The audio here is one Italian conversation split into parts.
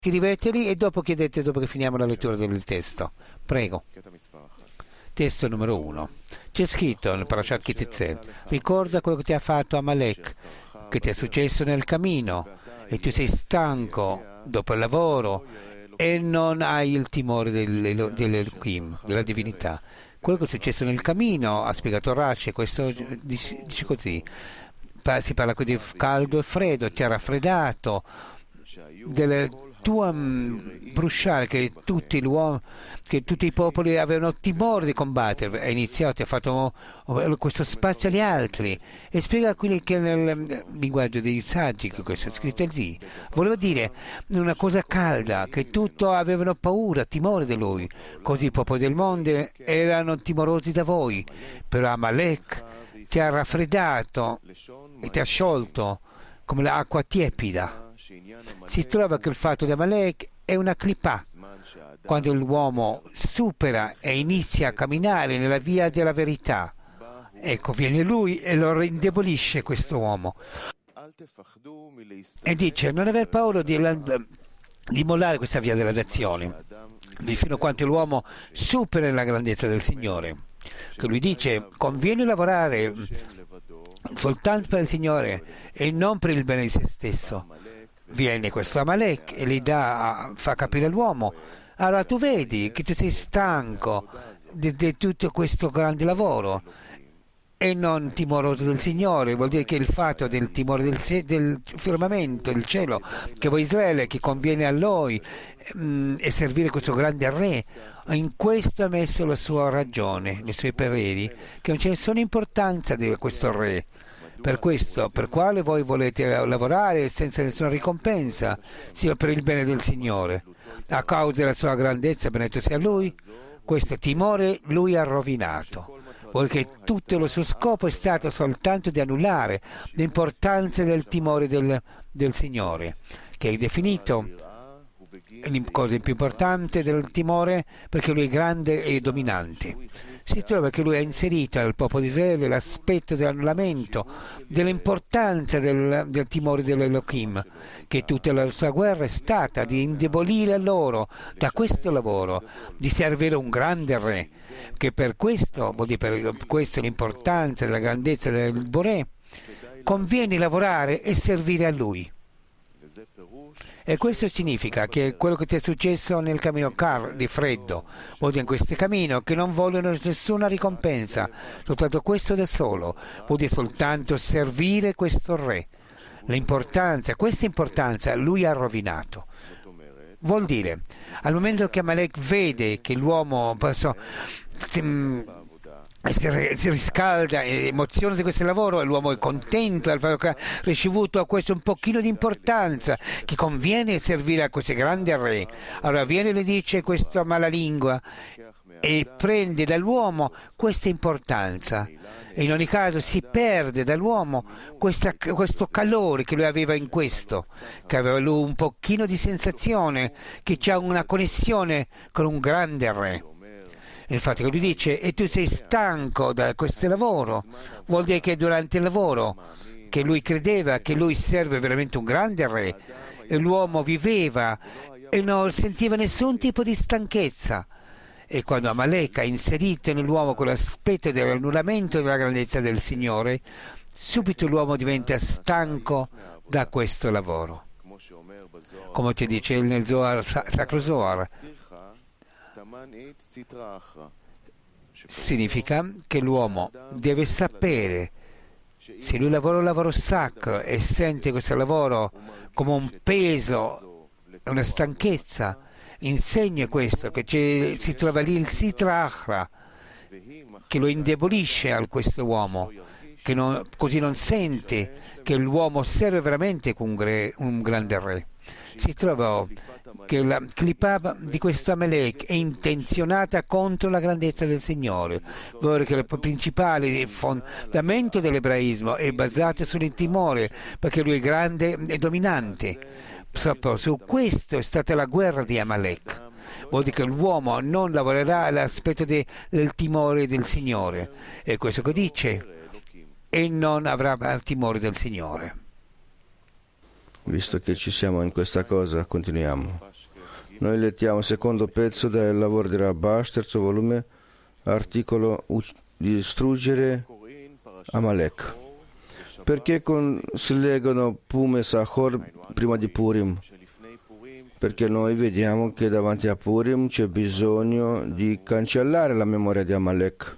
Scriveteli e dopo chiedete, dopo che finiamo la lettura del testo. Prego. Testo numero 1. C'è scritto nel Parashat Ki Teitzei: ricorda quello che ti ha fatto Amalek, che ti è successo nel cammino, e tu sei stanco dopo il lavoro e non hai il timore dell'Elohim, della divinità. Quello che è successo nel cammino, ha spiegato Rashi, questo dice così: si parla qui di caldo e freddo, ti ha raffreddato del tuo brusciare, che tutti i popoli avevano timore di combattere. È iniziato, ha fatto questo spazio agli altri, e spiega quelli che nel linguaggio dei saggi, che questo è scritto lì, voleva dire una cosa calda, che tutti avevano paura, timore di lui, così i popoli del mondo erano timorosi da voi. Però Amalek ti ha raffreddato e ti ha sciolto come l'acqua tiepida. Si trova che il fatto di Amalek è una clipà. Quando l'uomo supera e inizia a camminare nella via della verità, ecco, viene lui e lo indebolisce questo uomo. E dice: non aver paura di mollare questa via della nazione, fino a quanto l'uomo supera la grandezza del Signore. Che lui dice: conviene lavorare soltanto per il Signore e non per il bene di se stesso. Viene questo Amalek e gli fa capire all'uomo: allora tu vedi che tu sei stanco di tutto questo grande lavoro e non timoroso del Signore. Vuol dire che il fatto del timore del firmamento, del cielo, che voi Israele, che conviene a lui e servire questo grande re, in questo ha messo la sua ragione, i suoi pareri, che non c'è nessuna importanza di questo re. Per questo, per quale voi volete lavorare senza nessuna ricompensa, sia per il bene del Signore. A causa della sua grandezza, benedetto sia Lui, questo timore Lui ha rovinato, poiché tutto il suo scopo è stato soltanto di annullare l'importanza del timore del Signore, che è definito la cosa più importante del timore, perché Lui è grande e dominante. Si trova che Lui ha inserito nel popolo di Israele l'aspetto dell'annullamento, dell'importanza del timore dell'Elohim, che tutta la sua guerra è stata di indebolire loro da questo lavoro, di servire un grande re, che per questo, vuol dire per questo l'importanza della grandezza del Boré, conviene lavorare e servire a Lui. E questo significa che quello che ti è successo nel cammino di freddo, vuol dire in questo cammino che non vogliono nessuna ricompensa, soltanto questo da solo, vuol dire soltanto servire questo re. Questa importanza lui ha rovinato. Vuol dire, al momento che Amalek vede che l'uomo si riscalda e emoziona di questo lavoro, e l'uomo è contento di aver ricevuto a questo un pochino di importanza, che conviene servire a questo grande re. Allora viene e le dice questa malalingua e prende dall'uomo questa importanza, e in ogni caso si perde dall'uomo questo calore che lui aveva in questo, che aveva lui un pochino di sensazione che c'è una connessione con un grande re. Il fatto che lui dice: e tu sei stanco da questo lavoro, vuol dire che durante il lavoro, che lui credeva che lui serve veramente un grande re, e l'uomo viveva e non sentiva nessun tipo di stanchezza. E quando Amalek ha inserito nell'uomo quell'aspetto dell'annullamento della grandezza del Signore, subito l'uomo diventa stanco da questo lavoro. Come ti dice nel Zohar, Sacro Zohar, significa che l'uomo deve sapere, se lui lavora un lavoro sacro e sente questo lavoro come un peso e una stanchezza, insegna questo, che si trova lì il sitrachra, che lo indebolisce a questo uomo, che così non sente che l'uomo serve veramente un grande re. Si trova che la clipà di questo Amalek è intenzionata contro la grandezza del Signore, perché il principale fondamento dell'ebraismo è basato sul timore, perché lui è grande e dominante. Su questo è stata la guerra di Amalek. Vuol dire che l'uomo non lavorerà all'aspetto del timore del Signore, è questo che dice, e non avrà timore del Signore. Visto che ci siamo in questa cosa, continuiamo. Noi lettiamo il secondo pezzo del lavoro di Rabash, terzo volume, articolo distruggere Amalek. Perché si leggono Pum e Sahor prima di Purim? Perché noi vediamo che davanti a Purim c'è bisogno di cancellare la memoria di Amalek.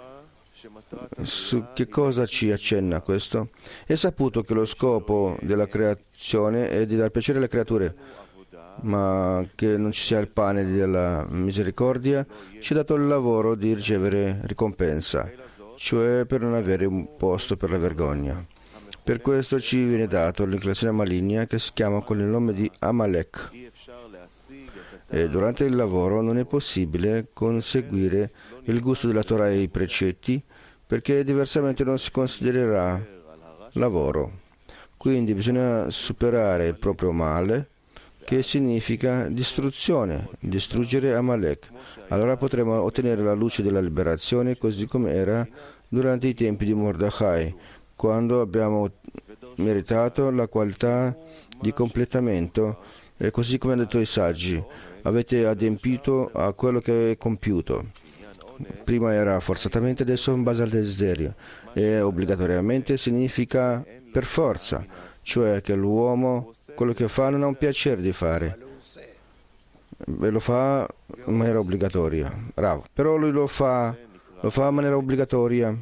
Su che cosa ci accenna questo? È saputo che lo scopo della creazione è di dar piacere alle creature, ma che non ci sia il pane della misericordia, ci è dato il lavoro di ricevere ricompensa, cioè per non avere un posto per la vergogna. Per questo ci viene dato l'inclinazione maligna che si chiama con il nome di Amalek. E durante il lavoro non è possibile conseguire il gusto della Torah e i precetti, perché diversamente non si considererà lavoro. Quindi bisogna superare il proprio male, che significa distruzione, distruggere Amalek. Allora potremo ottenere la luce della liberazione, così come era durante i tempi di Mordechai, quando abbiamo meritato la qualità di completamento, e così come hanno detto i saggi, avete adempiuto a quello che è compiuto. Prima era forzatamente, adesso in base al desiderio, e obbligatoriamente significa per forza, cioè che l'uomo quello che fa non ha un piacere di fare e lo fa in maniera obbligatoria. Bravo. Però lui lo fa in maniera obbligatoria.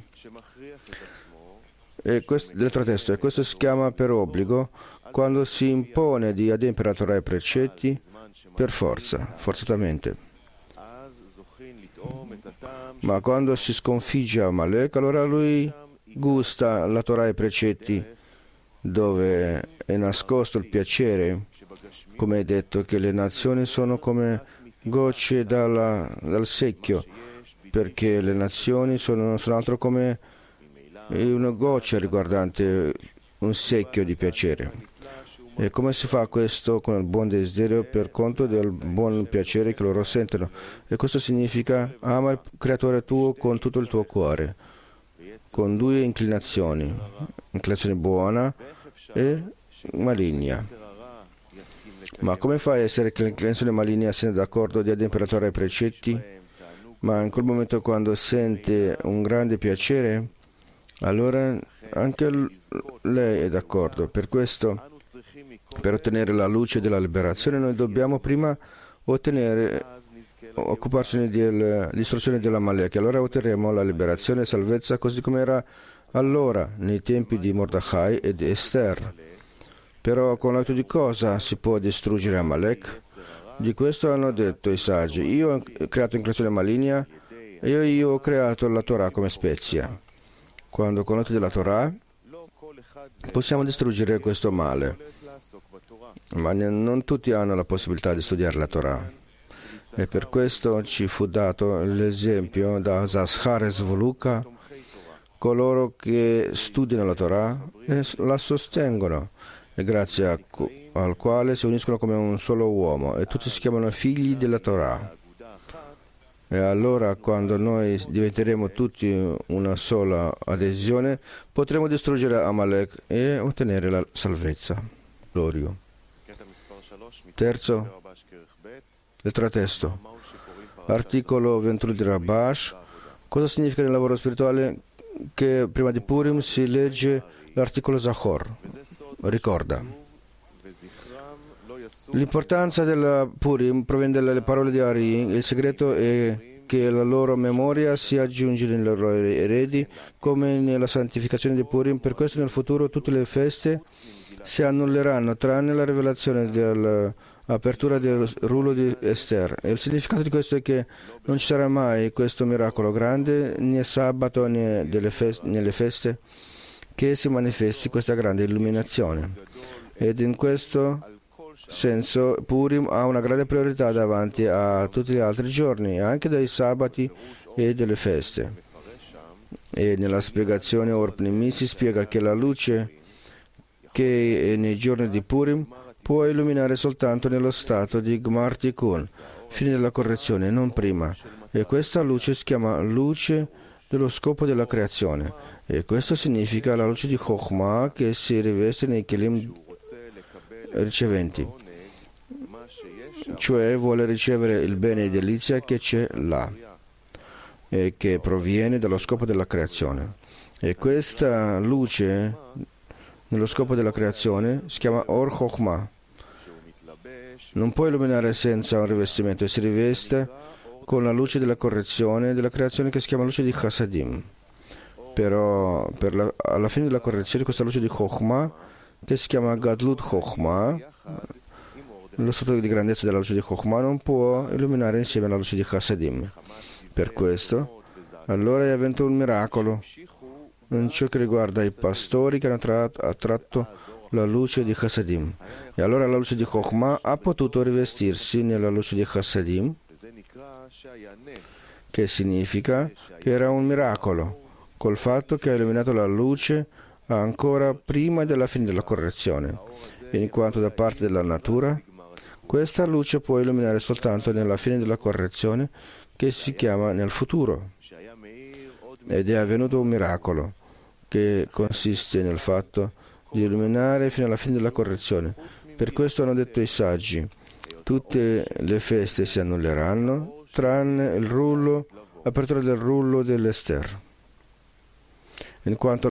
E questo, dentro testo, e questo si chiama per obbligo quando si impone di adempiere la Torah e i precetti per forza, forzatamente. Ma quando si sconfigge Amalek, allora lui gusta la Torah e i precetti, dove è nascosto il piacere, come è detto che le nazioni sono come gocce dal secchio, perché le nazioni sono altro come una goccia riguardante un secchio di piacere. E come si fa questo? Con il buon desiderio per conto del buon piacere che loro sentono. E questo significa ama il creatore tuo con tutto il tuo cuore, con due inclinazione buona e maligna. Ma come fai a essere che l'inclinazione maligna sia d'accordo di adempiere la Torah e i precetti? Ma in quel momento quando sente un grande piacere, allora anche lei è d'accordo. Per questo, per ottenere la luce della liberazione, noi dobbiamo prima occuparci della distruzione dell'Amalek. Allora otterremo la liberazione e salvezza così come era allora, nei tempi di Mordechai ed Esther. Però con l'aiuto di cosa si può distruggere Amalek? Di questo hanno detto i saggi. Io ho creato inclinazione maligna e io ho creato la Torah come spezia. Quando con l'aiuto della Torah possiamo distruggere questo male. Ma non tutti hanno la possibilità di studiare la Torah. E per questo ci fu dato l'esempio da Zashar e Svoluka, coloro che studiano la Torah e la sostengono, e grazie al quale si uniscono come un solo uomo, e tutti si chiamano figli della Torah. E allora, quando noi diventeremo tutti una sola adesione, potremo distruggere Amalek e ottenere la salvezza. Gloria. Terzo, lettera testo. Articolo 21 di Rabash. Cosa significa nel lavoro spirituale che prima di Purim si legge l'articolo Zachor? Ricorda. L'importanza del Purim proviene dalle parole di Ari. Il segreto è che la loro memoria si aggiunge nei loro eredi come nella santificazione di Purim. Per questo nel futuro tutte le feste si annulleranno tranne la rivelazione dell'apertura del rullo di Esther. E il significato di questo è che non ci sarà mai questo miracolo grande né sabato né nelle feste che si manifesti questa grande illuminazione. Ed in questo senso Purim ha una grande priorità davanti a tutti gli altri giorni, anche dai sabati e delle feste. E nella spiegazione Orpnimi si spiega che la luce che nei giorni di Purim può illuminare soltanto nello stato di Gmar Tikkun, fine della correzione, non prima. E questa luce si chiama luce dello scopo della creazione. E questo significa la luce di Chokhmah che si riveste nei Kelim riceventi. cioè vuole ricevere il bene e delizia che c'è là e che proviene dallo scopo della creazione. E questa luce nello scopo della creazione si chiama Or Chokhmah. Non può illuminare senza un rivestimento e si riveste con la luce della correzione della creazione che si chiama luce di Chasadim. Però alla fine della correzione questa luce di Chokhmah che si chiama Gadlut Chokhmah, lo stato di grandezza della luce di Chokhmah non può illuminare insieme alla luce di Chasadim. Per questo allora è avvenuto un miracolo in ciò che riguarda i pastori che hanno attratto la luce di Chasadim. E allora la luce di Chokhmah ha potuto rivestirsi nella luce di Chasadim, che significa che era un miracolo, col fatto che ha illuminato la luce ancora prima della fine della correzione, in quanto da parte della natura questa luce può illuminare soltanto nella fine della correzione, che si chiama nel futuro. Ed è avvenuto un miracolo che consiste nel fatto di illuminare fino alla fine della correzione. Per questo hanno detto i saggi: tutte le feste si annulleranno tranne l'apertura del rullo dell'Ester, in quanto